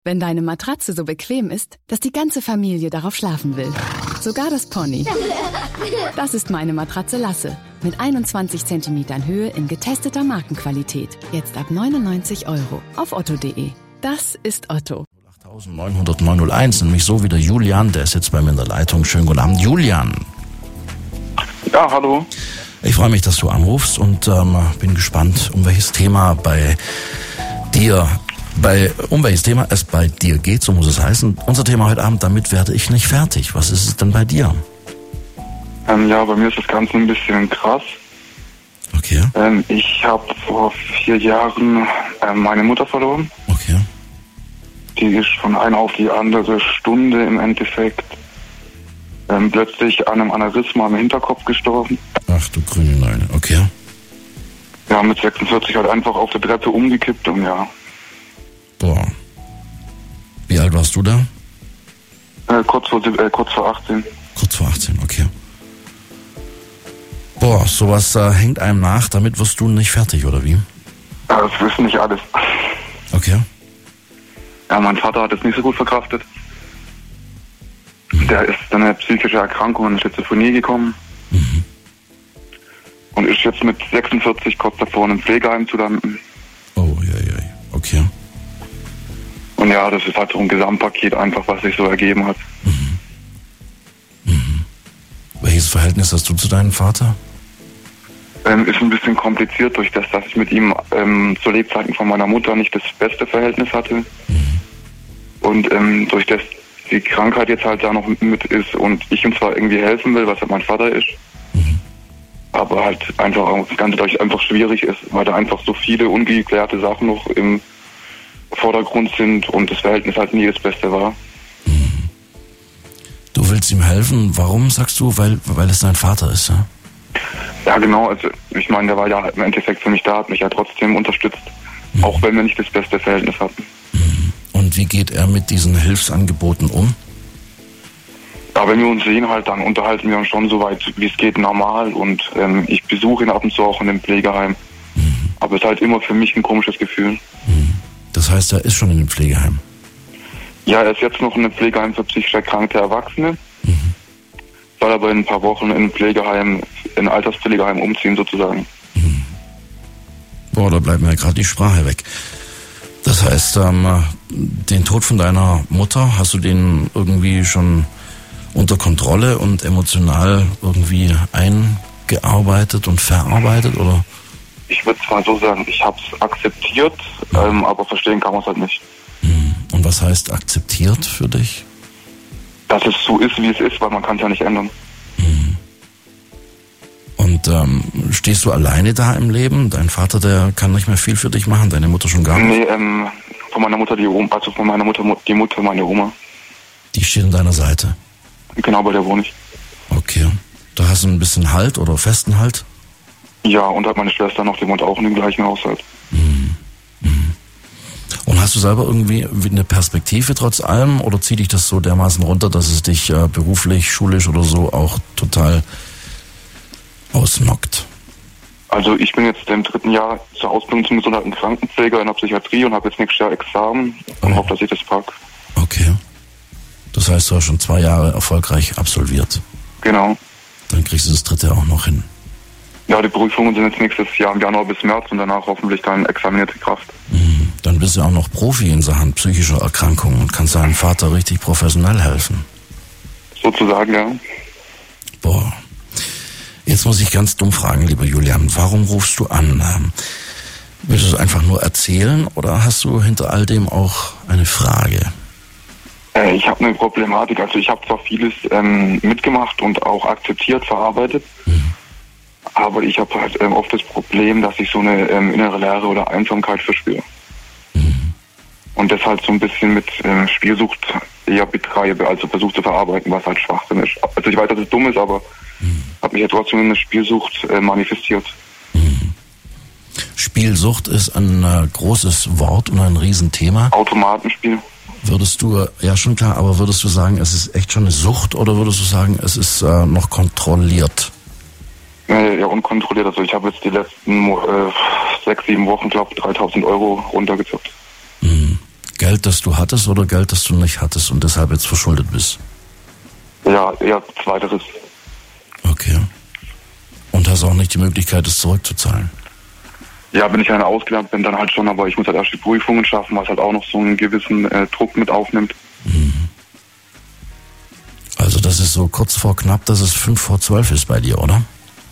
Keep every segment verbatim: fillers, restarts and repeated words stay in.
Wenn deine Matratze so bequem ist, dass die ganze Familie darauf schlafen will. Sogar das Pony. Das ist meine Matratze Lasse. Mit einundzwanzig Zentimetern Höhe in getesteter Markenqualität. Jetzt ab neunundneunzig Euro auf otto punkt de. Das ist Otto. neun null null neun null eins, nämlich so wie der Julian, der ist jetzt bei mir in der Leitung. Schönen guten Abend, Julian. Ja, hallo. Ich freue mich, dass du anrufst und ähm, bin gespannt, um welches Thema bei dir, bei um welches Thema es bei dir geht, so muss es heißen. Unser Thema heute Abend, damit werde ich nicht fertig. Was ist es denn bei dir? Ähm, ja, bei mir ist das Ganze ein bisschen krass. Okay. Ähm, ich habe vor vier Jahren ähm, meine Mutter verloren. Okay. Die ist von einer auf die andere Stunde im Endeffekt ähm, plötzlich an einem Aneurysma im Hinterkopf gestorben. Ach du grüne Neune, okay. Ja, mit sechsundvierzig halt einfach auf der Treppe umgekippt und ja. Boah. Wie alt warst du da? Äh, kurz, vor, äh, kurz vor achtzehn. Kurz vor achtzehn, okay. Boah, sowas äh, hängt einem nach, damit wirst du nicht fertig, oder wie? Ja, das wissen nicht alles. Okay. Ja, mein Vater hat es nicht so gut verkraftet. Der ist dann eine psychische Erkrankung an Schizophrenie gekommen. Mhm. Und ist jetzt mit sechsundvierzig kurz davor in einem Pflegeheim zu landen. Oh, ja, ja, okay. Und ja, das ist halt so ein Gesamtpaket einfach, was sich so ergeben hat. Mhm. Mhm. Welches Verhältnis hast du zu deinem Vater? Ähm, ist ein bisschen kompliziert durch das, dass ich mit ihm ähm, zu Lebzeiten von meiner Mutter nicht das beste Verhältnis hatte. Mhm. Und ähm, durch das die Krankheit jetzt halt da noch mit ist und ich ihm zwar irgendwie helfen will, was halt mein Vater ist, Mhm. aber halt einfach auch das Ganze dadurch einfach schwierig ist, weil da einfach so viele ungeklärte Sachen noch im Vordergrund sind und das Verhältnis halt nie das Beste war. Mhm. Du willst ihm helfen, warum sagst du? Weil, weil es dein Vater ist, ja? Ja, genau, also ich meine, der war ja im Endeffekt für mich da, hat mich ja trotzdem unterstützt, Mhm. auch wenn wir nicht das beste Verhältnis hatten. Mhm. Und wie geht er mit diesen Hilfsangeboten um? Ja, wenn wir uns sehen halt, dann unterhalten wir uns schon so weit, wie es geht, normal und ähm, ich besuche ihn ab und zu auch in dem Pflegeheim. Mhm. Aber es ist halt immer für mich ein komisches Gefühl. Mhm. Das heißt, er ist schon in dem Pflegeheim? Ja, er ist jetzt noch in einem Pflegeheim für psychisch erkrankte Erwachsene. Mhm. Soll aber in ein paar Wochen in ein Pflegeheim, in ein Alterspflegeheim umziehen sozusagen. Mhm. Boah, da bleibt mir gerade die Sprache weg. Das heißt, ähm, den Tod von deiner Mutter, hast du den irgendwie schon unter Kontrolle und emotional irgendwie eingearbeitet und verarbeitet, oder? Ich würde es mal so sagen, ich habe es akzeptiert, Ja. ähm, aber verstehen kann man es halt nicht. Mhm. Und was heißt akzeptiert für dich? Dass es so ist, wie es ist, weil man kann es ja nicht ändern. Mhm. Und ähm, stehst du alleine da im Leben? Dein Vater, der kann nicht mehr viel für dich machen, deine Mutter schon gar nicht? Nee, ähm, von meiner Mutter die Oma, also von meiner Mutter die Mutter, meine Oma. Die steht an deiner Seite? Genau, bei der wohne ich. Okay. Da hast du ein bisschen Halt oder festen Halt? Ja, und hat meine Schwester noch, die wohnt auch in dem gleichen Haushalt. Mhm. Mhm. Und hast du selber irgendwie eine Perspektive trotz allem oder zieht dich das so dermaßen runter, dass es dich äh, beruflich, schulisch oder so auch total ausnockt? Also ich bin jetzt im dritten Jahr zur Ausbildung zum Gesundheits- und Krankenpfleger in der Psychiatrie und habe jetzt nächstes Jahr Examen und Oh. hoffe, dass ich das packe. Okay. Das heißt, du hast schon zwei Jahre erfolgreich absolviert. Genau. Dann kriegst du das dritte auch noch hin. Ja, die Prüfungen sind jetzt nächstes Jahr im Januar bis März und danach hoffentlich dann examinierte Kraft. Mhm. Dann bist du auch noch Profi in Sachen psychischer Erkrankungen und kannst deinem Vater richtig professionell helfen. Sozusagen, ja. Boah. Jetzt muss ich ganz dumm fragen, lieber Julian, warum rufst du an? Ähm, willst du es einfach nur erzählen oder hast du hinter all dem auch eine Frage? Äh, ich habe eine Problematik, also ich habe zwar vieles ähm, mitgemacht und auch akzeptiert, verarbeitet, Mhm. aber ich habe halt ähm, oft das Problem, dass ich so eine ähm, innere Leere oder Einsamkeit verspüre. Mhm. Und das halt so ein bisschen mit ähm, Spielsucht eher betreibe, also versuche zu verarbeiten, was halt Schwachsinn ist. Also ich weiß, dass es dumm ist, aber Mhm. habe mich ja trotzdem in eine Spielsucht äh, manifestiert. Mhm. Spielsucht ist ein äh, großes Wort und ein Riesenthema. Automatenspiel. Würdest du, ja schon klar, aber würdest du sagen, es ist echt schon eine Sucht oder würdest du sagen, es ist äh, noch kontrolliert? Äh, ja, unkontrolliert. Also ich habe jetzt die letzten äh, sechs, sieben Wochen, glaube ich, dreitausend Euro runtergezockt. Mhm. Geld, das du hattest oder Geld, das du nicht hattest und deshalb jetzt verschuldet bist? Ja, eher zweiteres. Okay. Und hast auch nicht die Möglichkeit, es zurückzuzahlen? Ja, wenn ich eine ausgelernt bin, dann halt schon, aber ich muss halt erst die Prüfungen schaffen, was halt auch noch so einen gewissen äh, Druck mit aufnimmt. Mhm. Also das ist so kurz vor knapp, dass es fünf vor zwölf ist bei dir, oder?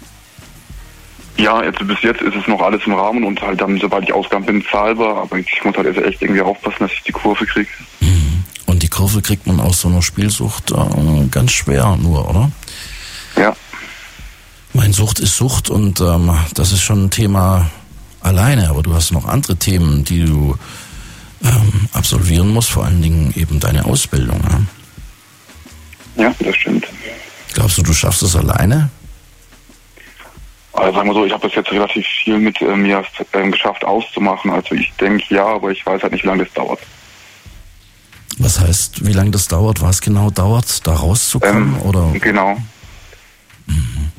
Ja, jetzt, bis jetzt ist es noch alles im Rahmen und halt dann, sobald ich ausgelernt bin, zahlbar, aber ich muss halt jetzt echt irgendwie aufpassen, dass ich die Kurve kriege. Mhm. Und die Kurve kriegt man aus so einer Spielsucht äh, ganz schwer nur, oder? Ja. Mein Sucht ist Sucht und ähm, das ist schon ein Thema alleine, aber du hast noch andere Themen, die du ähm, absolvieren musst, vor allen Dingen eben deine Ausbildung. Ja? Ja, das stimmt. Glaubst du, du schaffst es alleine? Also sagen wir so, ich habe das jetzt relativ viel mit äh, mir äh, geschafft auszumachen. Also ich denke ja, aber ich weiß halt nicht, wie lange das dauert. Was heißt, wie lange das dauert? Was genau dauert, da rauszukommen? Ähm, oder? Genau. Mhm.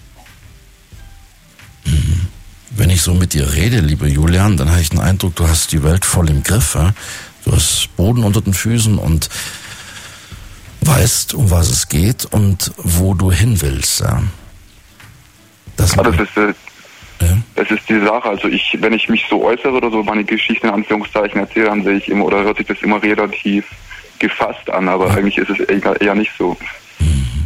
Mhm. Wenn ich so mit dir rede, lieber Julian, dann habe ich den Eindruck, du hast die Welt voll im Griff. Ja? Du hast Boden unter den Füßen und weißt, um was es geht und wo du hin willst. Ja? Das, ja, das, ist, äh, ja? das ist die Sache. Also ich, wenn ich mich so äußere oder so meine Geschichten in Anführungszeichen erzähle, dann sehe ich immer oder hört sich das immer relativ gefasst an, aber ja. Eigentlich ist es eher, eher nicht so. Mhm.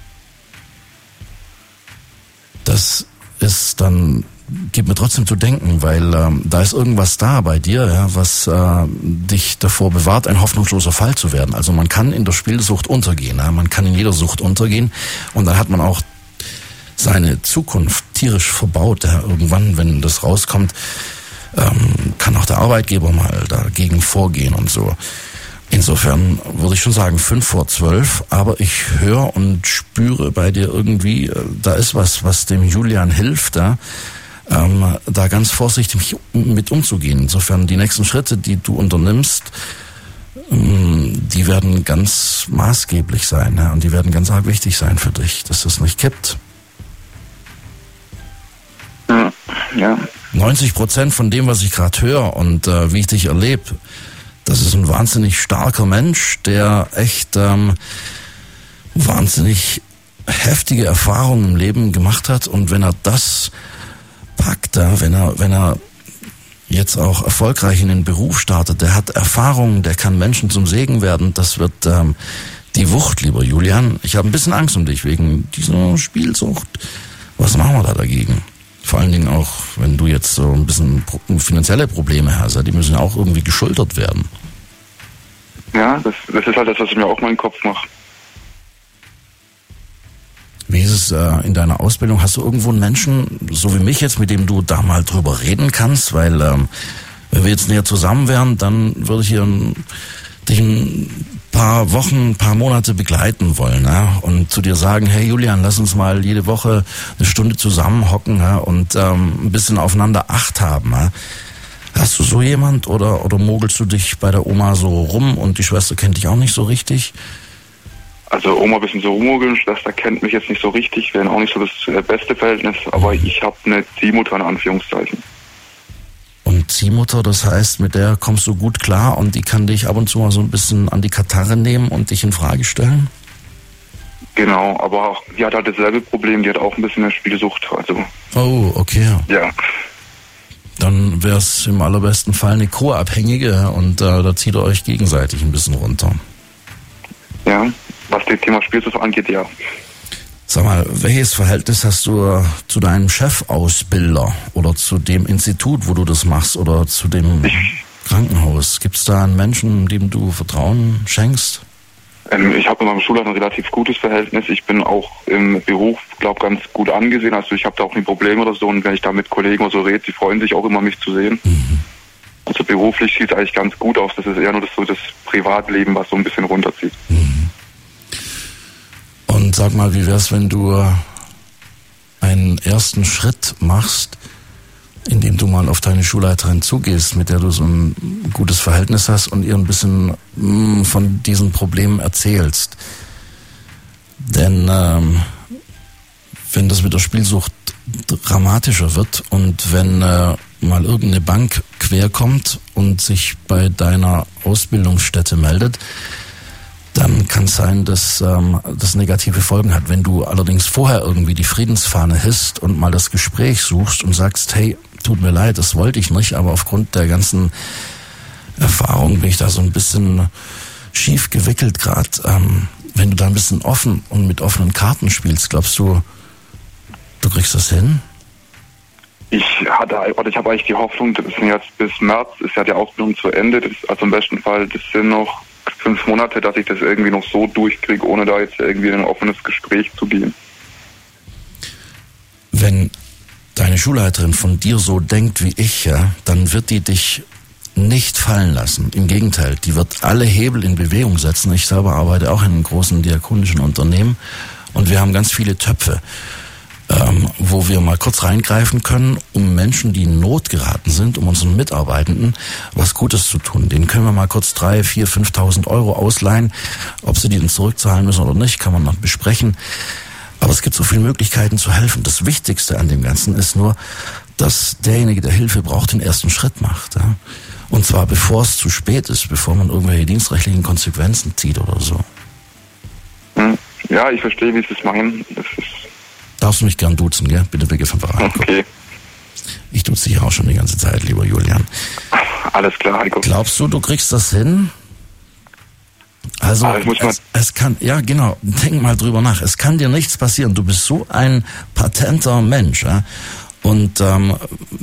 Das ist dann, gibt mir trotzdem zu denken, weil ähm, da ist irgendwas da bei dir, ja, was äh, dich davor bewahrt, ein hoffnungsloser Fall zu werden. Also man kann in der Spielsucht untergehen, ja, man kann in jeder Sucht untergehen und dann hat man auch seine Zukunft tierisch verbaut. Ja. Irgendwann, wenn das rauskommt, ähm, kann auch der Arbeitgeber mal dagegen vorgehen und so. Insofern würde ich schon sagen, fünf vor zwölf, aber ich höre und spüre bei dir irgendwie, da ist was, was dem Julian hilft, ja, ähm, da ganz vorsichtig mit umzugehen. Insofern die nächsten Schritte, die du unternimmst, ähm, die werden ganz maßgeblich sein, ja, und die werden ganz arg wichtig sein für dich, dass das nicht kippt. Ja. neunzig Prozent von dem, was ich gerade höre und äh, wie ich dich erlebe, das ist ein wahnsinnig starker Mensch, der echt ähm, wahnsinnig heftige Erfahrungen im Leben gemacht hat. Und wenn er das packt, äh, wenn er wenn er jetzt auch erfolgreich in den Beruf startet, der hat Erfahrungen, der kann Menschen zum Segen werden. Das wird ähm, die Wucht, lieber Julian. Ich habe ein bisschen Angst um dich wegen dieser Spielsucht. Was machen wir da dagegen? Vor allen Dingen auch, wenn du jetzt so ein bisschen finanzielle Probleme hast, die müssen ja auch irgendwie geschultert werden. Ja, das, das ist halt das, was ich mir auch mal in den Kopf mache. Wie ist es äh, in deiner Ausbildung? Hast du irgendwo einen Menschen, so wie mich jetzt, mit dem du da mal drüber reden kannst? Weil, ähm, wenn wir jetzt näher zusammen wären, dann würde ich hier ein, dich ein paar Wochen, ein paar Monate begleiten wollen, ja? Und zu dir sagen, hey Julian, lass uns mal jede Woche eine Stunde zusammen hocken, ja? Und ähm, ein bisschen aufeinander Acht haben. Ja? Hast du so jemand oder oder mogelst du dich bei der Oma so rum und die Schwester kennt dich auch nicht so richtig? Also Oma ein bisschen so rummogeln, Schwester kennt mich jetzt nicht so richtig, wäre auch nicht so das beste Verhältnis, aber ich habe eine Ziehmutter in Anführungszeichen. Und Ziehmutter, das heißt, mit der kommst du gut klar und die kann dich ab und zu mal so ein bisschen an die Kataре nehmen und dich in Frage stellen? Genau, aber auch, die hat halt dasselbe Problem, die hat auch ein bisschen eine Spielsucht. Also. Oh, okay. Ja. Dann wäre es im allerbesten Fall eine Co-Abhängige und äh, da zieht ihr euch gegenseitig ein bisschen runter. Ja, was das Thema Spielsucht angeht, ja. Sag mal, welches Verhältnis hast du zu deinem Chefausbilder oder zu dem Institut, wo du das machst, oder zu dem ich, Krankenhaus? Gibt es da einen Menschen, dem du Vertrauen schenkst? Ähm, ich habe mit meinem Schulleiter ein relativ gutes Verhältnis. Ich bin auch im Beruf, glaube ganz gut angesehen. Also ich habe da auch nie Probleme oder so. Und wenn ich da mit Kollegen oder so rede, die freuen sich auch immer, mich zu sehen. Mhm. Also beruflich sieht es eigentlich ganz gut aus. Das ist eher nur das, so das Privatleben, was so ein bisschen runterzieht. Mhm. Und sag mal, wie wär's, wenn du einen ersten Schritt machst, indem du mal auf deine Schulleiterin zugehst, mit der du so ein gutes Verhältnis hast und ihr ein bisschen mh, von diesen Problemen erzählst. Denn ähm, wenn das mit der Spielsucht dramatischer wird und wenn äh, mal irgendeine Bank quer kommt und sich bei deiner Ausbildungsstätte meldet, dann kann es sein, dass ähm, das negative Folgen hat. Wenn du allerdings vorher irgendwie die Friedensfahne hisst und mal das Gespräch suchst und sagst, hey, tut mir leid, das wollte ich nicht, aber aufgrund der ganzen Erfahrung bin ich da so ein bisschen schief gewickelt gerade. Ähm, wenn du da ein bisschen offen und mit offenen Karten spielst, glaubst du, du kriegst das hin? Ich hatte, oder ich habe eigentlich die Hoffnung, das sind jetzt bis März, ist ja die Ausbildung zu Ende, das, also im besten Fall, das sind noch fünf Monate, dass ich das irgendwie noch so durchkriege, ohne da jetzt irgendwie in ein offenes Gespräch zu gehen. Wenn deine Schulleiterin von dir so denkt wie ich, ja, dann wird die dich nicht fallen lassen. Im Gegenteil, die wird alle Hebel in Bewegung setzen. Ich selber arbeite auch in einem großen diakonischen Unternehmen und wir haben ganz viele Töpfe, ähm, wo wir mal kurz reingreifen können, um Menschen, die in Not geraten sind, um unseren Mitarbeitenden was Gutes zu tun. Denen können wir mal kurz drei, vier, fünftausend Euro ausleihen. Ob sie die dann zurückzahlen müssen oder nicht, kann man noch besprechen. Aber es gibt so viele Möglichkeiten zu helfen. Das Wichtigste an dem Ganzen ist nur, dass derjenige, der Hilfe braucht, den ersten Schritt macht. Ja? Und zwar bevor es zu spät ist, bevor man irgendwelche dienstrechtlichen Konsequenzen zieht oder so. Ja, ich verstehe, wie Sie es meinen. Das ist Darfst du mich gern duzen, gell? Bitte Blicke von Verein. Okay. Ich duze dich auch schon die ganze Zeit, lieber Julian. Alles klar, Heiko. Glaubst du, du kriegst das hin? Also, Aber ich muss es, es kann, ja genau, denk mal drüber nach. Es kann dir nichts passieren. Du bist so ein patenter Mensch. Ja? Und ähm,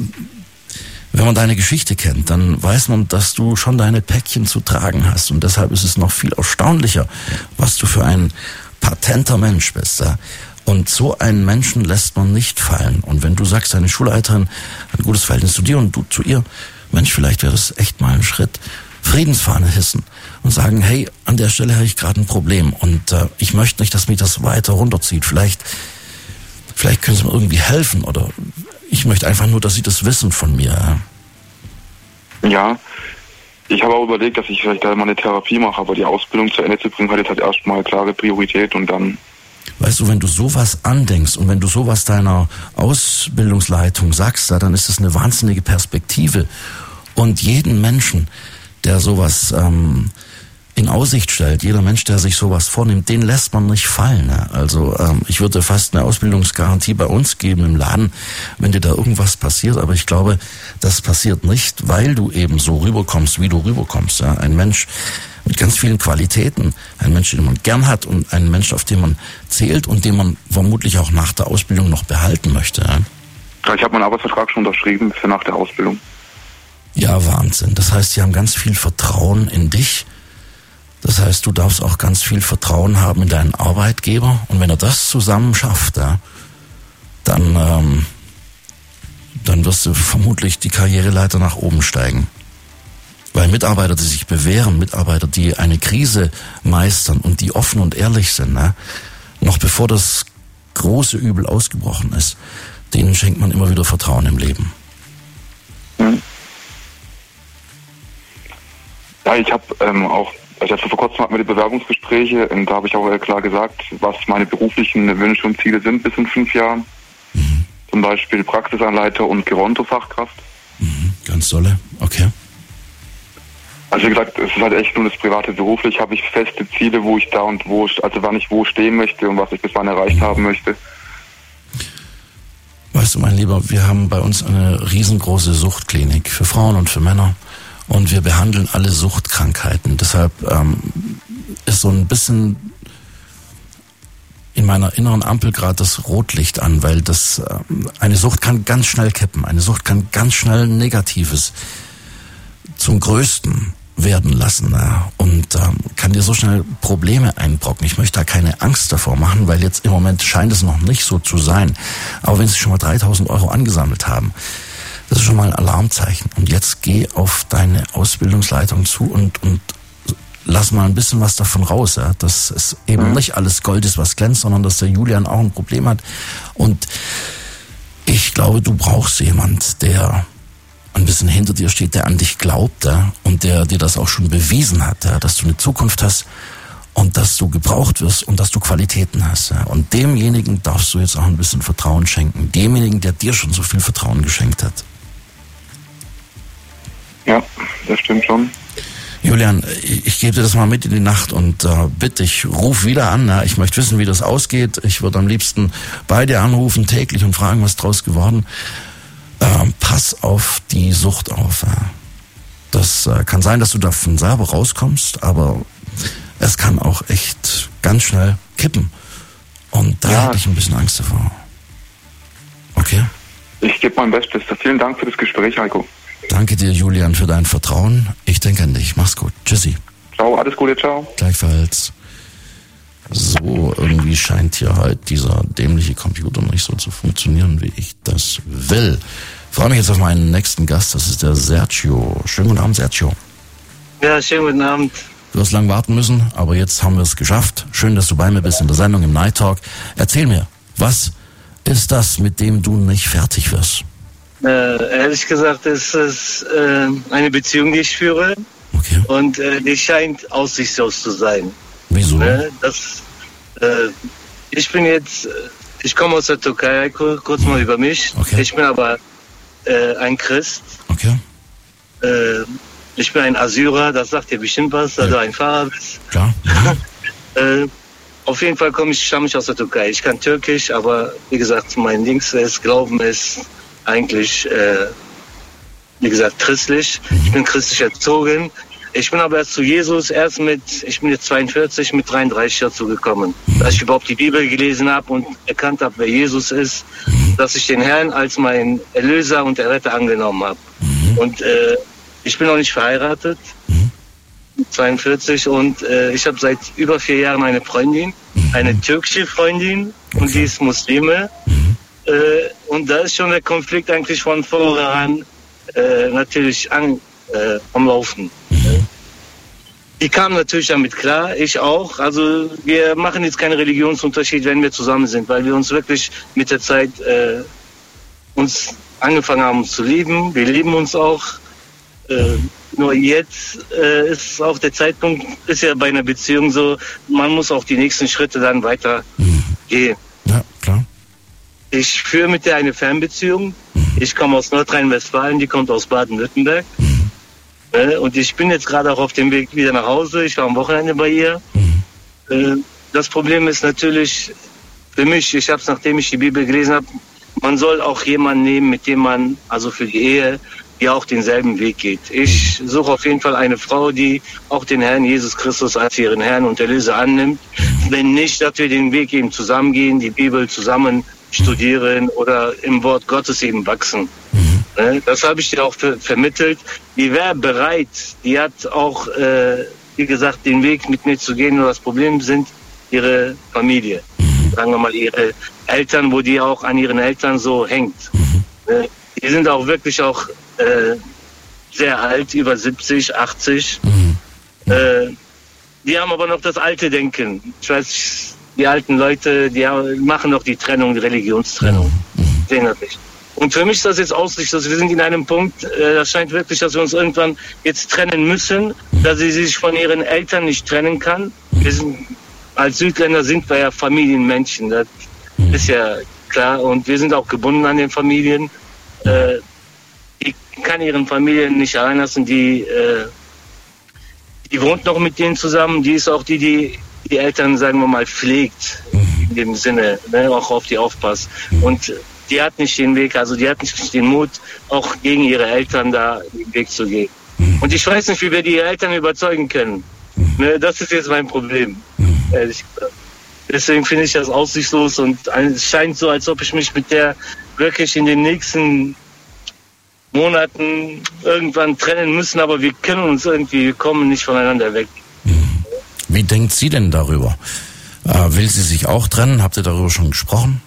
wenn man deine Geschichte kennt, dann weiß man, dass du schon deine Päckchen zu tragen hast. Und deshalb ist es noch viel erstaunlicher, was du für ein patenter Mensch bist. Ja? Und so einen Menschen lässt man nicht fallen. Und wenn du sagst, deine Schulleiterin hat ein gutes Verhältnis zu dir und du zu ihr, Mensch, vielleicht wäre das echt mal ein Schritt. Friedensfahne hissen und sagen, hey, an der Stelle habe ich gerade ein Problem und äh, ich möchte nicht, dass mich das weiter runterzieht. Vielleicht, vielleicht können Sie mir irgendwie helfen oder ich möchte einfach nur, dass Sie das wissen von mir. Ja, ja, ich habe auch überlegt, dass ich vielleicht da mal eine Therapie mache, aber die Ausbildung zu Ende zu bringen hat jetzt halt erstmal klare Priorität und dann... Weißt du, wenn du sowas andenkst und wenn du sowas deiner Ausbildungsleitung sagst, dann ist das eine wahnsinnige Perspektive. Und jeden Menschen, der sowas ähm, in Aussicht stellt, jeder Mensch, der sich sowas vornimmt, den lässt man nicht fallen. Ne? Also ähm, ich würde fast eine Ausbildungsgarantie bei uns geben im Laden, wenn dir da irgendwas passiert. Aber ich glaube, das passiert nicht, weil du eben so rüberkommst, wie du rüberkommst. Ja? Ein Mensch mit ganz vielen Qualitäten, ein Mensch, den man gern hat und ein Mensch, auf den man zählt und den man vermutlich auch nach der Ausbildung noch behalten möchte. Ja? Ja, ich habe meinen Arbeitsvertrag schon unterschrieben für nach der Ausbildung. Ja, Wahnsinn. Das heißt, sie haben ganz viel Vertrauen in dich. Das heißt, du darfst auch ganz viel Vertrauen haben in deinen Arbeitgeber. Und wenn er das zusammen schafft, ja, dann, ähm, dann wirst du vermutlich die Karriereleiter nach oben steigen. Weil Mitarbeiter, die sich bewähren, Mitarbeiter, die eine Krise meistern und die offen und ehrlich sind, ne, noch bevor das große Übel ausgebrochen ist, denen schenkt man immer wieder Vertrauen im Leben. Hm. Ja, ich habe ähm, auch, also vor kurzem hatten wir die Bewerbungsgespräche und da habe ich auch klar gesagt, was meine beruflichen Wünsche und Ziele sind bis in fünf Jahren. Mhm. Zum Beispiel Praxisanleiter und Geronto-Fachkraft. Mhm, ganz tolle, okay. Also wie gesagt, es ist halt echt nur das private beruflich, habe ich feste Ziele, wo ich da und wo, also wann ich wo stehen möchte und was ich bis wann erreicht mhm. haben möchte. Weißt du, mein Lieber, wir haben bei uns eine riesengroße Suchtklinik für Frauen und für Männer. Und wir behandeln alle Suchtkrankheiten. Deshalb ähm, ist so ein bisschen in meiner inneren Ampel gerade das Rotlicht an, weil das ähm, eine Sucht kann ganz schnell kippen. Eine Sucht kann ganz schnell Negatives zum Größten werden lassen, ja, und ähm, kann dir so schnell Probleme einbrocken. Ich möchte da keine Angst davor machen, weil jetzt im Moment scheint es noch nicht so zu sein. Aber wenn Sie schon mal dreitausend Euro angesammelt haben, das ist schon mal ein Alarmzeichen. Und jetzt geh auf deine Ausbildungsleitung zu und, und lass mal ein bisschen was davon raus, ja, dass es eben mhm. nicht alles Gold ist, was glänzt, sondern dass der Julian auch ein Problem hat. Und ich glaube, du brauchst jemand, der ein bisschen hinter dir steht, der an dich glaubt, ja, und der dir das auch schon bewiesen hat, ja, dass du eine Zukunft hast und dass du gebraucht wirst und dass du Qualitäten hast. Ja. Und demjenigen darfst du jetzt auch ein bisschen Vertrauen schenken. Demjenigen, der dir schon so viel Vertrauen geschenkt hat. Ja, das stimmt schon. Julian, ich, ich gebe dir das mal mit in die Nacht und äh, bitte, ich ruf wieder an. Ja? Ich möchte wissen, wie das ausgeht. Ich würde am liebsten bei dir anrufen täglich und fragen, was draus geworden. Äh, pass auf die Sucht auf. Ja? Das äh, kann sein, dass du davon selber rauskommst, aber es kann auch echt ganz schnell kippen. Und da Ja. hätte ich ein bisschen Angst davor. Okay? Ich gebe mein Bestes. Vielen Dank für das Gespräch, Heiko. Danke dir, Julian, für dein Vertrauen. Ich denke an dich. Mach's gut. Tschüssi. Ciao, alles Gute, ciao. Gleichfalls. So, irgendwie scheint hier halt dieser dämliche Computer nicht so zu funktionieren, wie ich das will. Ich freue mich jetzt auf meinen nächsten Gast. Das ist der Sergio. Schönen guten Abend, Sergio. Ja, schönen guten Abend. Du hast lang warten müssen, aber jetzt haben wir es geschafft. Schön, dass du bei mir bist in der Sendung im Night Talk. Erzähl mir, was ist das, mit dem du nicht fertig wirst? Äh, ehrlich gesagt ist es äh, eine Beziehung, die ich führe Okay. und äh, die scheint aussichtslos zu sein. Wieso? Ne? Das, äh, ich bin jetzt, äh, ich komme aus der Türkei, kur- kurz mal über mich. Okay. Ich bin aber äh, ein Christ. Okay, Äh, ich bin ein Assyrer, das sagt dir bestimmt was, also ein Pfarrer bist. klar. Mhm. Äh, auf jeden Fall komme ich, stamme ich aus der Türkei. Ich kann Türkisch, aber wie gesagt, mein Dings ist, Glauben ist eigentlich, äh, wie gesagt, christlich. Ich bin christlich erzogen. Ich bin aber erst zu Jesus erst mit, ich bin jetzt zweiundvierzig, mit dreiunddreißig dazu gekommen. Dass ich überhaupt die Bibel gelesen habe und erkannt habe, wer Jesus ist. Dass ich den Herrn als mein Erlöser und Erretter angenommen habe. Und äh, ich bin noch nicht verheiratet. zweiundvierzig und äh, ich habe seit über vier Jahren eine Freundin, eine türkische Freundin und die ist Muslime. Äh, und da ist schon der Konflikt eigentlich von vornherein äh, natürlich an, äh, am Laufen. Die kamen natürlich damit klar, ich auch. Also wir machen jetzt keinen Religionsunterschied, wenn wir zusammen sind, weil wir uns wirklich mit der Zeit äh, uns angefangen haben uns zu lieben. Wir lieben uns auch. Äh, nur jetzt äh, ist auch der Zeitpunkt, ist ja bei einer Beziehung so, man muss auch die nächsten Schritte dann weiter gehen. Ja, klar. Ich führe mit der eine Fernbeziehung. Ich komme aus Nordrhein-Westfalen, die kommt aus Baden-Württemberg. Äh, und ich bin jetzt gerade auch auf dem Weg wieder nach Hause. Ich war am Wochenende bei ihr. Äh, das Problem ist natürlich für mich, ich habe es, nachdem ich die Bibel gelesen habe, man soll auch jemanden nehmen, mit dem man, also für die Ehe, die auch denselben Weg geht. Ich suche auf jeden Fall eine Frau, die auch den Herrn Jesus Christus als ihren Herrn und Erlöser annimmt. Wenn nicht, dass wir den Weg eben zusammengehen, die Bibel zusammen studieren oder im Wort Gottes eben wachsen. Ne? Das habe ich dir auch ver- vermittelt. Die wäre bereit, die hat auch, äh, wie gesagt, den Weg mit mir zu gehen. Nur das Problem sind ihre Familie. Sagen wir mal ihre Eltern, wo die auch an ihren Eltern so hängt. Ne? Die sind auch wirklich auch äh, sehr alt, über siebzig, achtzig. Äh, die haben aber noch das alte Denken. Ich weiß, die alten Leute, die haben, machen noch die Trennung, die Religionstrennung. Sehen das nicht. Und für mich ist das jetzt aussichtslos. Wir sind in einem Punkt, äh, das scheint wirklich, dass wir uns irgendwann jetzt trennen müssen, dass sie sich von ihren Eltern nicht trennen kann. Wir sind, als Südländer sind wir ja Familienmenschen, das ist ja klar. Und wir sind auch gebunden an den Familien. Äh, die kann ihren Familien nicht allein lassen, die, äh, die wohnt noch mit denen zusammen, die ist auch die, die die Eltern, sagen wir mal, pflegt, in dem Sinne, ne, auch auf die aufpasst. Und die hat nicht den Weg, also die hat nicht den Mut, auch gegen ihre Eltern da den Weg zu gehen. Und ich weiß nicht, wie wir die Eltern überzeugen können. Ne, das ist jetzt mein Problem, ehrlich gesagt. Deswegen finde ich das aussichtslos und es scheint so, als ob ich mich mit der wirklich in den nächsten Monaten irgendwann trennen müssen, aber wir können uns irgendwie, wir kommen nicht voneinander weg. Wie denkt sie denn darüber? Äh, will sie sich auch trennen? Habt ihr darüber schon gesprochen?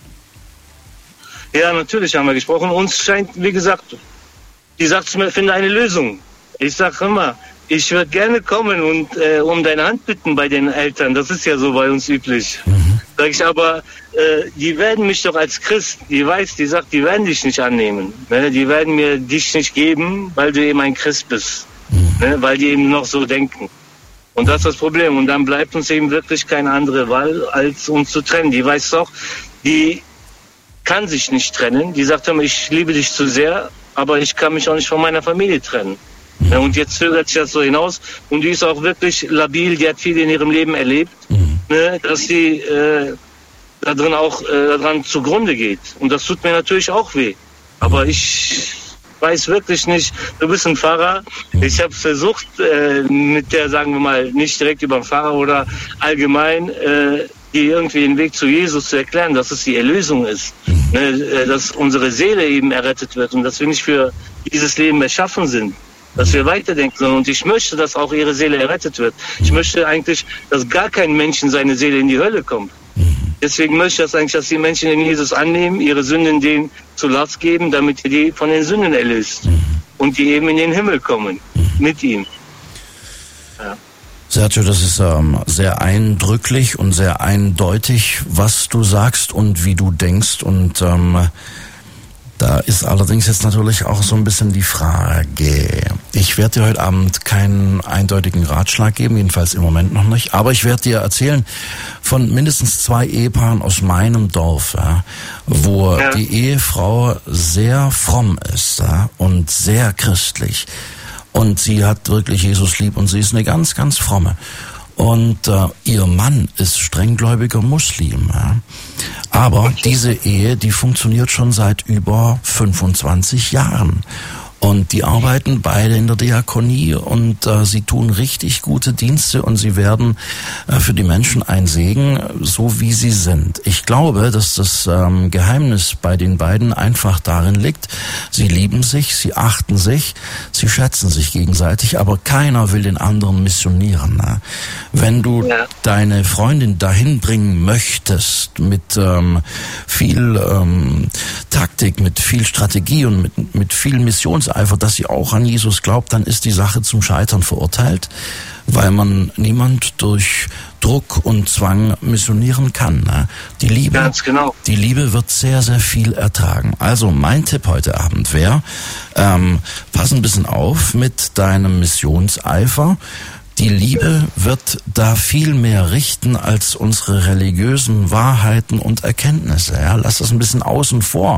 Ja, natürlich haben wir gesprochen. Uns scheint, wie gesagt, die sagt zu mir, finde eine Lösung. Ich sag immer, ich würde gerne kommen und äh, um deine Hand bitten bei den Eltern. Das ist ja so bei uns üblich. Mhm. Sag ich, aber äh, die werden mich doch als Christ, die weiß, die sagt, die werden dich nicht annehmen. Ne? Die werden mir dich nicht geben, weil du eben ein Christ bist. Mhm. Ne? Weil die eben noch so denken. Und das ist das Problem. Und dann bleibt uns eben wirklich keine andere Wahl, als uns zu trennen. Die weiß doch, die kann sich nicht trennen. Die sagt immer, ich liebe dich zu sehr, aber ich kann mich auch nicht von meiner Familie trennen. Mhm. Ja, und jetzt zögert sich das so hinaus. Und die ist auch wirklich labil, die hat viel in ihrem Leben erlebt, mhm. ne, dass sie äh, da drin auch äh, daran zugrunde geht. Und das tut mir natürlich auch weh. Aber ich weiß wirklich nicht, du bist ein Pfarrer. Ich habe versucht, äh, mit der, sagen wir mal, nicht direkt über den Pfarrer oder allgemein, äh, die irgendwie den Weg zu Jesus zu erklären, dass es die Erlösung ist. Ne, äh, dass unsere Seele eben errettet wird und dass wir nicht für dieses Leben erschaffen sind. Dass wir weiterdenken sollen. Und ich möchte, dass auch ihre Seele errettet wird. Ich möchte eigentlich, dass gar kein Mensch in seine Seele in die Hölle kommt. Deswegen möchte ich das eigentlich, dass die Menschen den Jesus annehmen, ihre Sünden denen zu Last geben, damit die von den Sünden erlöst. Mhm. Und die eben in den Himmel kommen. Mhm. Mit ihm. Ja. Sergio, das ist ähm, sehr eindrücklich und sehr eindeutig, was du sagst und wie du denkst. Und ähm, da ist allerdings jetzt natürlich auch so ein bisschen die Frage. Ich werde dir heute Abend keinen eindeutigen Ratschlag geben, jedenfalls im Moment noch nicht. Aber ich werde dir erzählen von mindestens zwei Ehepaaren aus meinem Dorf, ja, wo ja. die Ehefrau sehr fromm ist, ja, und sehr christlich. Und sie hat wirklich Jesus lieb und sie ist eine ganz, ganz fromme. Und äh, ihr Mann ist strenggläubiger Muslim. Ja. Aber diese Ehe, die funktioniert schon seit über fünfundzwanzig Jahren. Und die arbeiten beide in der Diakonie und äh, sie tun richtig gute Dienste und sie werden äh, für die Menschen ein Segen, so wie sie sind. Ich glaube, dass das ähm, Geheimnis bei den beiden einfach darin liegt, sie lieben sich, sie achten sich, sie schätzen sich gegenseitig, aber keiner will den anderen missionieren. Ne? Wenn du ja. deine Freundin dahin bringen möchtest mit ähm, viel ähm, Taktik, mit viel Strategie und mit, mit viel Missionseifer, dass sie auch an Jesus glaubt, dann ist die Sache zum Scheitern verurteilt, weil man niemand durch Druck und Zwang missionieren kann. Ne? Die Liebe, Ganz genau. die Liebe wird sehr, sehr viel ertragen. Also mein Tipp heute Abend wäre, ähm, pass ein bisschen auf mit deinem Missionseifer. Die Liebe wird da viel mehr richten als unsere religiösen Wahrheiten und Erkenntnisse. Ja? Lass das ein bisschen außen vor.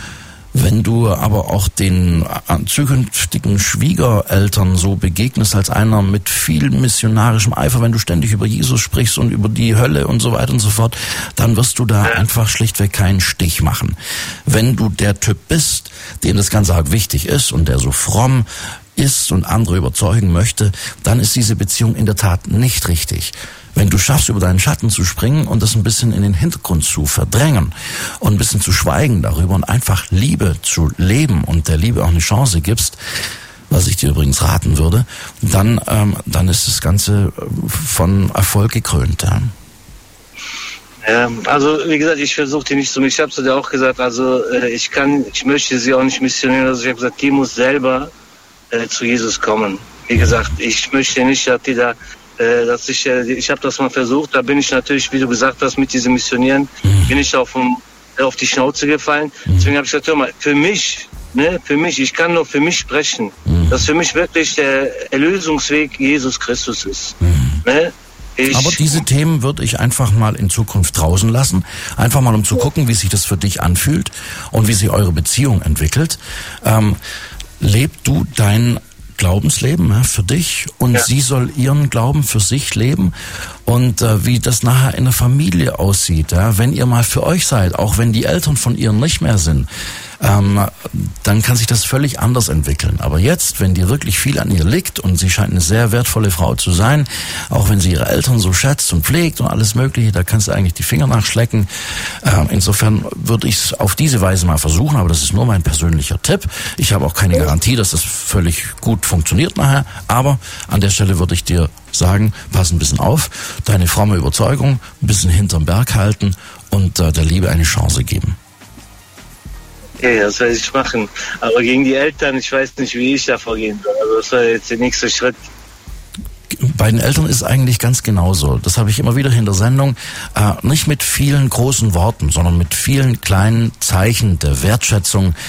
Wenn du aber auch den zukünftigen Schwiegereltern so begegnest als einer mit viel missionarischem Eifer, wenn du ständig über Jesus sprichst und über die Hölle und so weiter und so fort, dann wirst du da einfach schlichtweg keinen Stich machen. Wenn du der Typ bist, dem das Ganze halt wichtig ist und der so fromm ist und andere überzeugen möchte, dann ist diese Beziehung in der Tat nicht richtig. Wenn du schaffst, über deinen Schatten zu springen und das ein bisschen in den Hintergrund zu verdrängen und ein bisschen zu schweigen darüber und einfach Liebe zu leben und der Liebe auch eine Chance gibst, was ich dir übrigens raten würde, dann, ähm, dann ist das Ganze von Erfolg gekrönt. Ja. Ja, also wie gesagt, ich versuche die nicht so, ich habe es dir auch gesagt, also äh, ich kann, ich möchte sie auch nicht missionieren, also ich habe gesagt, die muss selber äh, zu Jesus kommen. Wie gesagt, ich möchte nicht, dass die da dass ich, ich habe das mal versucht, da bin ich natürlich, wie du gesagt hast, mit diesem Missionieren, mhm. bin ich auf, auf die Schnauze gefallen. Mhm. Deswegen habe ich gesagt, hör mal, für mich, ne, für mich, ich kann nur für mich sprechen, mhm. dass für mich wirklich der Erlösungsweg Jesus Christus ist. Mhm. Ne? Ich, Aber diese Themen würde ich einfach mal in Zukunft draußen lassen, einfach mal um zu gucken, wie sich das für dich anfühlt und wie sich eure Beziehung entwickelt. Ähm, leb du dein Glaubensleben, ja, für dich und ja. sie soll ihren Glauben für sich leben und äh, wie das nachher in der Familie aussieht, ja, wenn ihr mal für euch seid, auch wenn die Eltern von ihr nicht mehr sind, ähm, dann kann sich das völlig anders entwickeln. Aber jetzt, wenn dir wirklich viel an ihr liegt und sie scheint eine sehr wertvolle Frau zu sein, auch wenn sie ihre Eltern so schätzt und pflegt und alles Mögliche, da kannst du eigentlich die Finger nachschlecken. Ähm, insofern würde ich es auf diese Weise mal versuchen, aber das ist nur mein persönlicher Tipp. Ich habe auch keine Garantie, dass das völlig gut funktioniert nachher, aber an der Stelle würde ich dir sagen, pass ein bisschen auf, deine fromme Überzeugung ein bisschen hinterm Berg halten und äh, der Liebe eine Chance geben. Okay, das werde ich machen. Aber gegen die Eltern, ich weiß nicht, wie ich da vorgehen soll. Also das war jetzt der nächste Schritt. Bei den Eltern ist es eigentlich ganz genauso. Das habe ich immer wieder in der Sendung. Äh, nicht mit vielen großen Worten, sondern mit vielen kleinen Zeichen der Wertschätzung.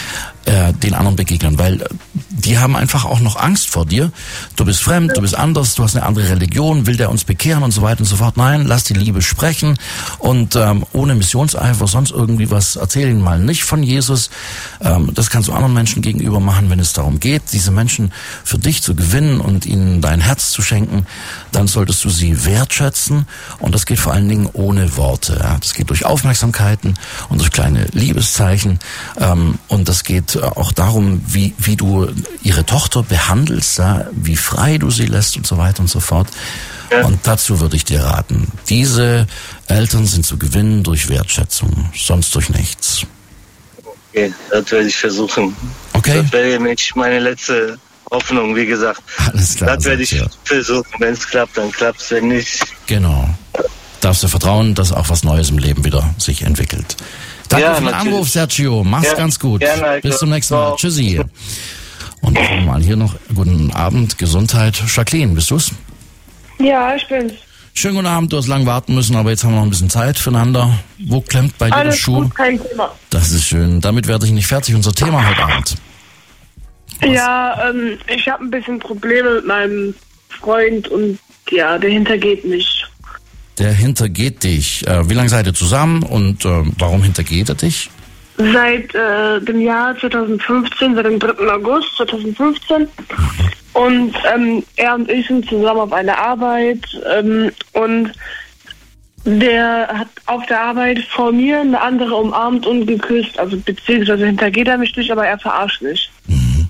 äh, den anderen begegnen, weil äh, die haben einfach auch noch Angst vor dir. Du bist fremd, du bist anders, du hast eine andere Religion, will der uns bekehren und so weiter und so fort. Nein, lass die Liebe sprechen und ähm, ohne Missionseifer sonst irgendwie was, erzähl ihnen mal nicht von Jesus. Ähm, das kannst du anderen Menschen gegenüber machen, wenn es darum geht, diese Menschen für dich zu gewinnen und ihnen dein Herz zu schenken. Dann solltest du sie wertschätzen und das geht vor allen Dingen ohne Worte. Ja. Das geht durch Aufmerksamkeiten und durch kleine Liebeszeichen ähm, und das geht auch darum, wie wie du ihre Tochter behandelst, ja, wie frei du sie lässt und so weiter und so fort. Ja. Und dazu würde ich dir raten, diese Eltern sind zu gewinnen durch Wertschätzung, sonst durch nichts. Okay, das werde ich versuchen. Okay. Das wäre nämlich meine letzte Hoffnung, wie gesagt. Alles klar. Das werde ich ja. versuchen. Wenn es klappt, dann klappt es. Wenn nicht. Genau. Darfst du vertrauen, dass auch was Neues im Leben wieder sich entwickelt. Danke ja, für den natürlich. Anruf, Sergio. Mach's ja, ganz gut. Gerne, bis zum nächsten Mal. Tschüssi. Und mal hier noch guten Abend, Gesundheit. Jacqueline, bist du's? Ja, ich bin's. Schönen guten Abend, du hast lang warten müssen, aber jetzt haben wir noch ein bisschen Zeit füreinander. Wo klemmt bei dir Alles der Schuh? Gut, kein Thema. Das ist schön. Damit werde ich nicht fertig. Unser Thema heute Abend. Was? Ja, ähm, ich habe ein bisschen Probleme mit meinem Freund und ja, der hintergeht mich. Der hintergeht dich. Äh, wie lange seid ihr zusammen und äh, warum hintergeht er dich? Seit äh, dem Jahr zwanzig fünfzehn, seit dem dritten August zwanzig fünfzehn. Mhm. Und ähm, er und ich sind zusammen auf einer Arbeit ähm, und der hat auf der Arbeit vor mir eine andere umarmt und geküsst, also beziehungsweise hintergeht er mich nicht, aber er verarscht mich. Mhm.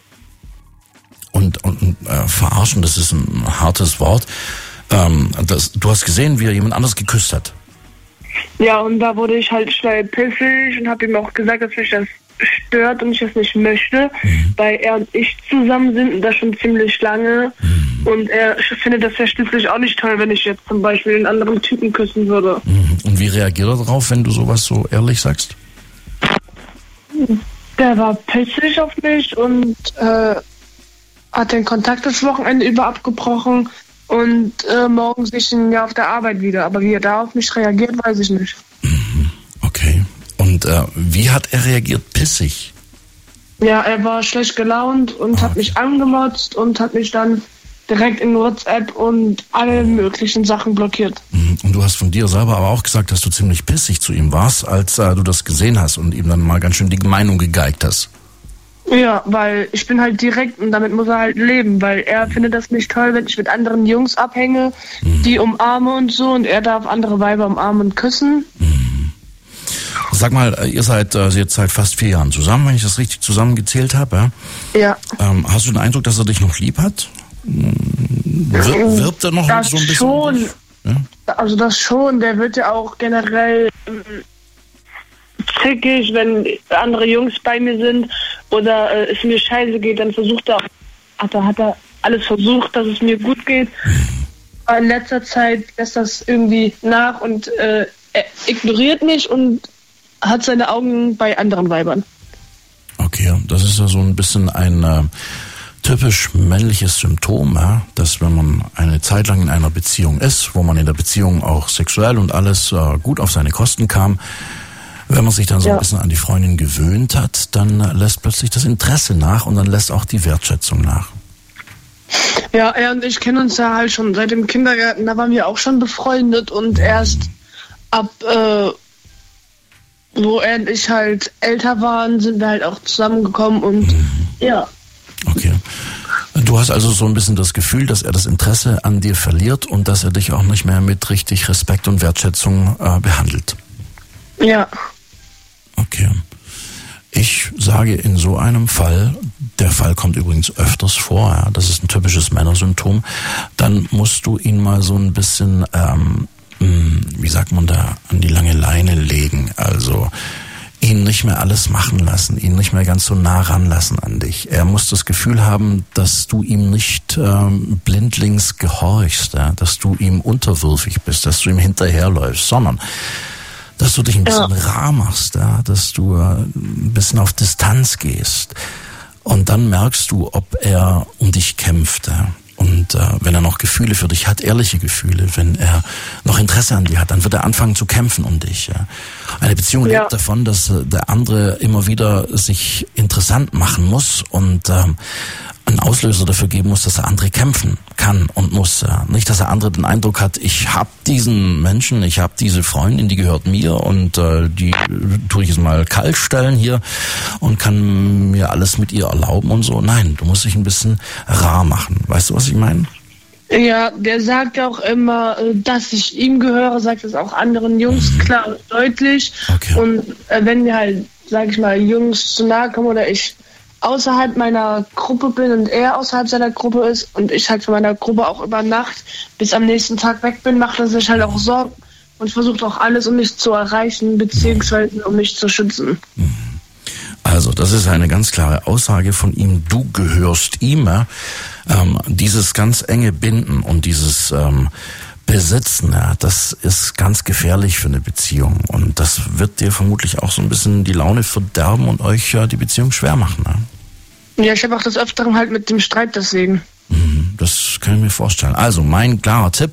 Und, und äh, verarschen, das ist ein hartes Wort. Ähm, das, du hast gesehen, wie er jemand anders geküsst hat. Ja, und da wurde ich halt schnell pissig und habe ihm auch gesagt, dass mich das stört und ich das nicht möchte, mhm. weil er und ich zusammen sind und das schon ziemlich lange. Mhm. Und er findet das ja schließlich auch nicht toll, wenn ich jetzt zum Beispiel einen anderen Typen küssen würde. Mhm. Und wie reagiert er darauf, wenn du sowas so ehrlich sagst? Der war pissig auf mich und äh, hat den Kontakt das Wochenende über abgebrochen und äh, morgen sehe ich ihn ja auf der Arbeit wieder. Aber wie er da auf mich reagiert, weiß ich nicht. Mhm. Okay. Und äh, wie hat er reagiert? Pissig? Ja, er war schlecht gelaunt und oh. hat mich angemotzt und hat mich dann direkt in WhatsApp und alle möglichen Sachen blockiert. Und du hast von dir selber aber auch gesagt, dass du ziemlich pissig zu ihm warst, als äh, du das gesehen hast und ihm dann mal ganz schön die Meinung gegeigt hast. Ja, weil ich bin halt direkt und damit muss er halt leben, weil er findet das nicht toll, wenn ich mit anderen Jungs abhänge, mhm. die umarme und so und er darf andere Weiber umarmen und küssen. Mhm. Sag mal, ihr seid äh, jetzt seit fast vier Jahren zusammen, wenn ich das richtig zusammengezählt habe. Ja. ja. Ähm, hast du den Eindruck, dass er dich noch lieb hat? Wir, wirbt er noch das so ein bisschen? Schon. Ja? Also das schon. Der wird ja auch generell ähm, zickig, wenn andere Jungs bei mir sind oder äh, es mir scheiße geht, dann versucht er, hat er, hat er alles versucht, dass es mir gut geht. Aber in letzter Zeit lässt das irgendwie nach und äh, er ignoriert mich und hat seine Augen bei anderen Weibern. Okay, das ist ja so ein bisschen ein äh, typisch männliches Symptom, ja, dass wenn man eine Zeit lang in einer Beziehung ist, wo man in der Beziehung auch sexuell und alles äh, gut auf seine Kosten kam, wenn man sich dann so ja. ein bisschen an die Freundin gewöhnt hat, dann lässt plötzlich das Interesse nach und dann lässt auch die Wertschätzung nach. Ja, er und ich kennen uns ja halt schon seit dem Kindergarten, da waren wir auch schon befreundet und mhm. erst ab, äh, wo er und ich halt älter waren, sind wir halt auch zusammengekommen und mhm. ja. Okay. Du hast also so ein bisschen das Gefühl, dass er das Interesse an dir verliert und dass er dich auch nicht mehr mit richtig Respekt und Wertschätzung äh, behandelt. Ja. Okay. Ich sage in so einem Fall, der Fall kommt übrigens öfters vor, ja, das ist ein typisches Männersymptom, dann musst du ihn mal so ein bisschen, ähm, wie sagt man da, an die lange Leine legen. Also ihn nicht mehr alles machen lassen, ihn nicht mehr ganz so nah ranlassen an dich. Er muss das Gefühl haben, dass du ihm nicht ähm, blindlings gehorchst, ja, dass du ihm unterwürfig bist, dass du ihm hinterherläufst, sondern dass du dich ein bisschen ja. rar machst, ja, dass du äh, ein bisschen auf Distanz gehst. Und dann merkst du, ob er um dich kämpft. Ja. und äh, wenn er noch Gefühle für dich hat, ehrliche Gefühle, wenn er noch Interesse an dir hat, dann wird er anfangen zu kämpfen um dich. Ja. Eine Beziehung ja. lebt davon, dass äh, der andere immer wieder sich interessant machen muss und ähm, einen Auslöser dafür geben muss, dass der andere kämpfen kann und muss. Ja. Nicht, dass der andere den Eindruck hat, ich habe diesen Menschen, ich habe diese Freundin, die gehört mir und äh, die tue ich jetzt mal kalt stellen hier und kann mir alles mit ihr erlauben und so. Nein, du musst dich ein bisschen rar machen. Weißt du, was ich meine? Ja, der sagt auch immer, dass ich ihm gehöre, sagt es auch anderen Jungs mhm. klar und deutlich. Okay. Und äh, wenn mir halt, sag ich mal, Jungs zu nahe kommen oder ich außerhalb meiner Gruppe bin und er außerhalb seiner Gruppe ist und ich halt von meiner Gruppe auch über Nacht bis am nächsten Tag weg bin, macht er sich halt auch Sorgen und versucht auch alles, um mich zu erreichen, beziehungsweise um mich zu schützen. Also, das ist eine ganz klare Aussage von ihm. Du gehörst ihm. Ja? Ähm, dieses ganz enge Binden und dieses ähm, Besitzen, ja, das ist ganz gefährlich für eine Beziehung. Und das wird dir vermutlich auch so ein bisschen die Laune verderben und euch ja die Beziehung schwer machen. Ja, ja, ich habe auch das Öfteren halt mit dem Streit deswegen. Das kann ich mir vorstellen. Also, mein klarer Tipp.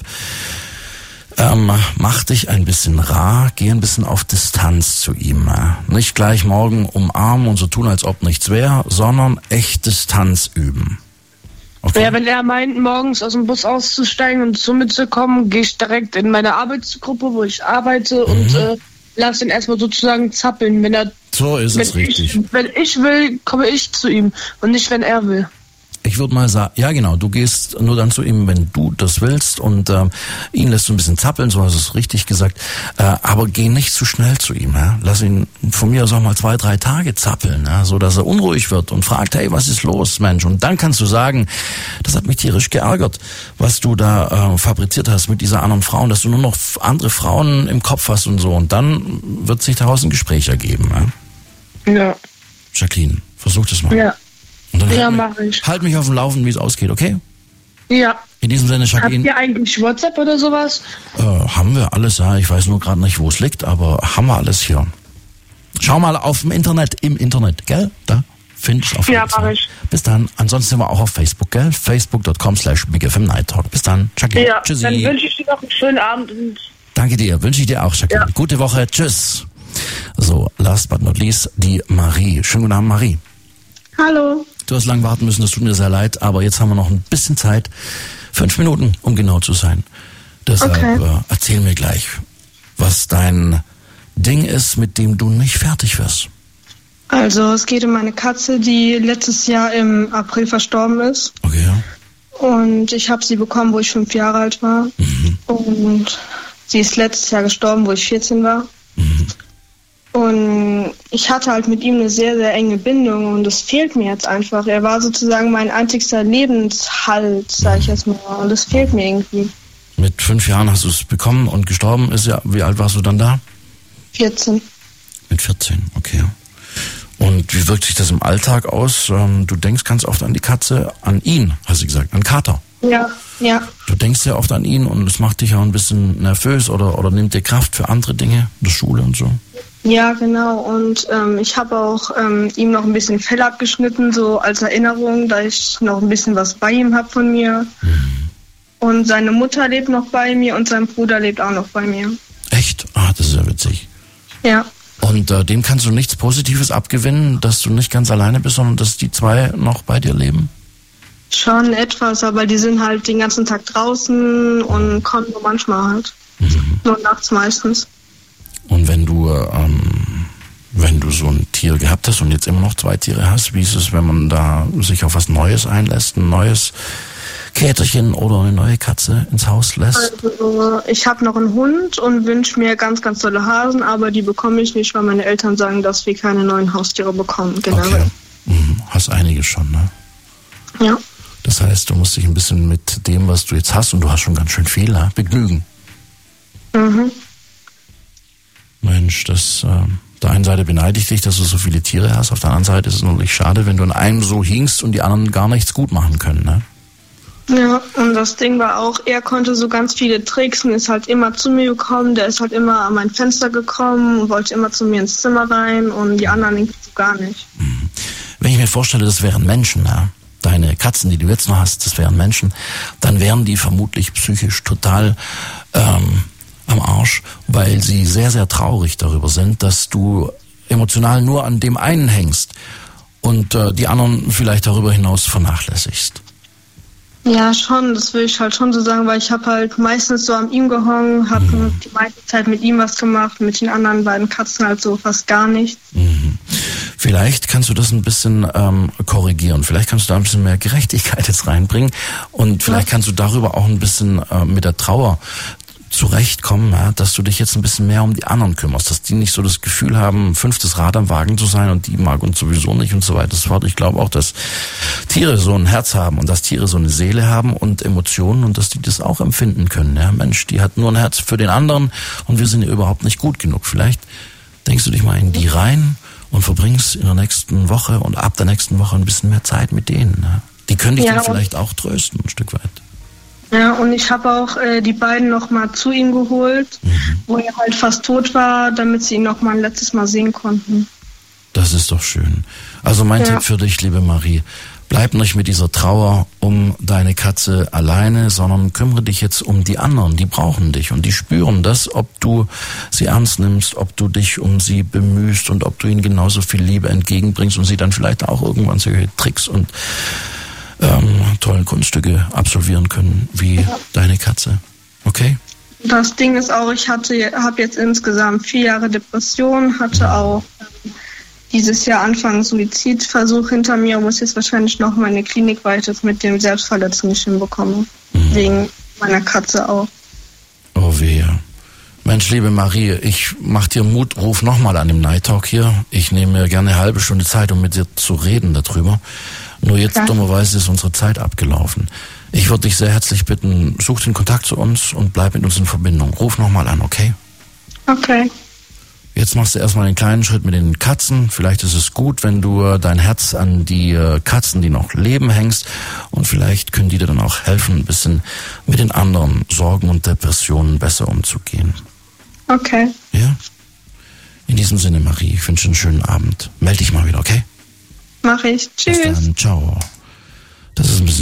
Ähm, mach dich ein bisschen rar, geh ein bisschen auf Distanz zu ihm. Ja. Nicht gleich morgen umarmen und so tun, als ob nichts wäre, sondern echt Distanz üben. Okay. Ja, wenn er meint, morgens aus dem Bus auszusteigen und zu mir zu kommen, gehe ich direkt in meine Arbeitsgruppe, wo ich arbeite, mhm. und äh, lass ihn erstmal sozusagen zappeln. Wenn er, so ist es richtig. Ich, wenn ich will, komme ich zu ihm und nicht, wenn er will. Ich würde mal sagen, ja genau, du gehst nur dann zu ihm, wenn du das willst und ähm, ihn lässt du ein bisschen zappeln, so hast du es richtig gesagt, äh, aber geh nicht zu schnell zu ihm. Ja? Lass ihn von mir aus auch mal zwei, drei Tage zappeln, ja? So dass er unruhig wird und fragt, hey, was ist los, Mensch? Und dann kannst du sagen, das hat mich tierisch geärgert, was du da äh, fabriziert hast mit dieser anderen Frau, dass du nur noch andere Frauen im Kopf hast und so. Und dann wird sich daraus ein Gespräch ergeben. Ja, ja. Jacqueline, versuch das mal. Ja. Und dann ja, halt, mach ich. Halt mich auf dem Laufenden, wie es ausgeht, okay? Ja. In diesem Sinne, Jacqueline. Habt ihr eigentlich WhatsApp oder sowas? Äh, haben wir alles, ja. Ich weiß nur gerade nicht, wo es liegt, aber haben wir alles hier. Schau mal auf dem Internet, im Internet, gell? Da findest du auf Ja, mach ich. Bis dann. Ansonsten sind wir auch auf Facebook, gell? facebook punkt com slash Big F M Night Talk. Bis dann, Jacqueline. Ja, tschüssi. dann wünsche ich dir noch einen schönen Abend. Und Danke dir, wünsche ich dir auch, Jacqueline. Ja. Gute Woche, tschüss. So, last but not least, die Marie. Schönen guten Abend, Marie. Hallo. Du hast lang warten müssen, das tut mir sehr leid, aber jetzt haben wir noch ein bisschen Zeit. Fünf Minuten, um genau zu sein. Deshalb okay. äh, erzähl mir gleich, was dein Ding ist, mit dem du nicht fertig wirst. Also es geht um meine Katze, die letztes Jahr im April verstorben ist. Okay, ja. Und ich habe sie bekommen, wo ich fünf Jahre alt war. Mhm. Und sie ist letztes Jahr gestorben, wo ich vierzehn war. Mhm. Und ich hatte halt mit ihm eine sehr, sehr enge Bindung und das fehlt mir jetzt einfach. Er war sozusagen mein einzigster Lebenshalt, sag ich jetzt mal. Und das fehlt mir irgendwie. Mit fünf Jahren hast du es bekommen und gestorben ist ja, wie alt warst du dann da? vierzehn. Mit vierzehn, okay. Und wie wirkt sich das im Alltag aus? Du denkst ganz oft an die Katze, an ihn, hast du gesagt, an Kater. Ja, ja. Du denkst sehr oft an ihn und es macht dich auch ein bisschen nervös oder, oder nimmt dir Kraft für andere Dinge, der Schule und so. Ja, genau. Und ähm, ich habe auch ähm, ihm noch ein bisschen Fell abgeschnitten, so als Erinnerung, da ich noch ein bisschen was bei ihm habe von mir. Mhm. Und seine Mutter lebt noch bei mir und sein Bruder lebt auch noch bei mir. Echt? Ah, das ist ja witzig. Ja. Und äh, dem kannst du nichts Positives abgewinnen, dass du nicht ganz alleine bist, sondern dass die zwei noch bei dir leben? Schon etwas, aber die sind halt den ganzen Tag draußen und kommen nur manchmal halt. Mhm. Nur nachts meistens. Und wenn du, ähm, wenn du so ein Tier gehabt hast und jetzt immer noch zwei Tiere hast, wie ist es, wenn man da sich auf was Neues einlässt, ein neues Käterchen oder eine neue Katze ins Haus lässt? Also, ich habe noch einen Hund und wünsche mir ganz, ganz tolle Hasen, aber die bekomme ich nicht, weil meine Eltern sagen, dass wir keine neuen Haustiere bekommen. Generell. Okay. Mhm. Hast einige schon, ne? Ja. Das heißt, du musst dich ein bisschen mit dem, was du jetzt hast, und du hast schon ganz schön viel, ne? begnügen. Mhm. Mensch, das, äh, auf der einen Seite beneide ich dich, dass du so viele Tiere hast, auf der anderen Seite ist es natürlich schade, wenn du an einem so hingst und die anderen gar nichts gut machen können, ne? Ja, und das Ding war auch, er konnte so ganz viele Tricks und ist halt immer zu mir gekommen, der ist halt immer an mein Fenster gekommen und wollte immer zu mir ins Zimmer rein und die anderen irgendwie so gar nicht. Wenn ich mir vorstelle, das wären Menschen, ne? Dein deine Katzen, die du jetzt noch hast, das wären Menschen, dann wären die vermutlich psychisch total ähm, am Arsch, weil sie sehr, sehr traurig darüber sind, dass du emotional nur an dem einen hängst und äh, die anderen vielleicht darüber hinaus vernachlässigst. Ja, schon, das will ich halt schon so sagen, weil ich habe halt meistens so an ihm gehangen, habe mhm. die meiste Zeit mit ihm was gemacht, mit den anderen beiden Katzen halt so fast gar nichts. Mhm. Vielleicht kannst du das ein bisschen ähm, korrigieren, vielleicht kannst du da ein bisschen mehr Gerechtigkeit jetzt reinbringen und vielleicht ja. kannst du darüber auch ein bisschen äh, mit der Trauer zurechtkommen, ja, dass du dich jetzt ein bisschen mehr um die anderen kümmerst, dass die nicht so das Gefühl haben, fünftes Rad am Wagen zu sein und die mag uns sowieso nicht und so weiter. Das Wort. Ich glaube auch, dass Tiere so ein Herz haben und dass Tiere so eine Seele haben und Emotionen und dass die das auch empfinden können. Ja, Mensch, die hat nur ein Herz für den anderen und wir sind ihr überhaupt nicht gut genug. Vielleicht denkst du dich mal in die rein und verbringst in der nächsten Woche und ab der nächsten Woche ein bisschen mehr Zeit mit denen. Ja. Die können dich ja, dann vielleicht auch trösten, ein Stück weit. Ja, und ich habe auch äh, die beiden nochmal zu ihm geholt, mhm. wo er halt fast tot war, damit sie ihn nochmal ein letztes Mal sehen konnten. Das ist doch schön. Also mein ja. Tipp für dich, liebe Marie, bleib nicht mit dieser Trauer um deine Katze alleine, sondern kümmere dich jetzt um die anderen, die brauchen dich und die spüren das, ob du sie ernst nimmst, ob du dich um sie bemühst und ob du ihnen genauso viel Liebe entgegenbringst und sie dann vielleicht auch irgendwann solche Tricks und Ähm, tolle Kunststücke absolvieren können wie ja. deine Katze. Okay? Das Ding ist auch, ich hatte, habe jetzt insgesamt vier Jahre Depression, hatte auch ähm, dieses Jahr Anfang Suizidversuch hinter mir und muss jetzt wahrscheinlich noch meine Klinik, weil ich das mit dem Selbstverletzen nicht hinbekomme. Mhm. Wegen meiner Katze auch. Oh wehe. Mensch, liebe Marie, ich mach dir Mut, ruf nochmal an dem Night Talk hier. Ich nehme mir gerne eine halbe Stunde Zeit, um mit dir zu reden darüber. Nur jetzt ja. dummerweise ist unsere Zeit abgelaufen. Ich würde dich sehr herzlich bitten, such den Kontakt zu uns und bleib mit uns in Verbindung. Ruf nochmal an, okay? Okay. Jetzt machst du erstmal einen kleinen Schritt mit den Katzen. Vielleicht ist es gut, wenn du dein Herz an die Katzen, die noch leben, hängst. Und vielleicht können die dir dann auch helfen, ein bisschen mit den anderen Sorgen und Depressionen besser umzugehen. Okay. Ja? In diesem Sinne, Marie, ich wünsche einen schönen Abend. Meld dich mal wieder, okay? Mach ich. Tschüss. Bis dann. Ciao. Das ist ein bisschen